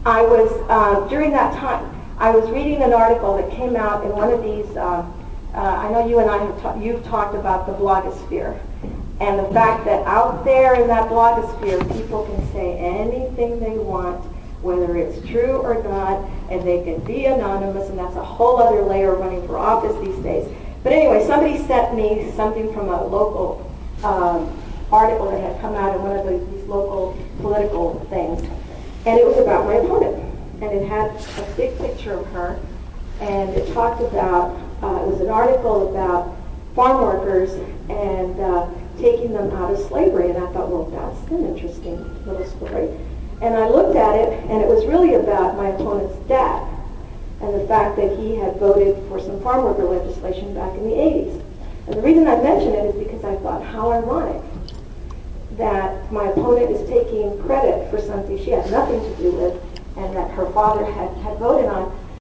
I was, during that time, I was reading an article that came out in one of these, I know you and I have you've talked about the blogosphere, and the fact that out there in that blogosphere, people can say anything they want, whether it's true or not, and they can be anonymous, and that's a whole other layer of running for office these days. But anyway, somebody sent me something from a local article that had come out in one of these local political things, and it was about my opponent. And it had a big picture of her, and it talked about, it was an article about farm workers and taking them out of slavery. And I thought, well, that's an interesting little story. And I looked at it, and it was really about my opponent's dad and the fact that he had voted for some farm worker legislation back in the 80s. And the reason I mention it is because I thought, how ironic that my opponent is taking credit for something she had nothing to do with, and that her father had voted on.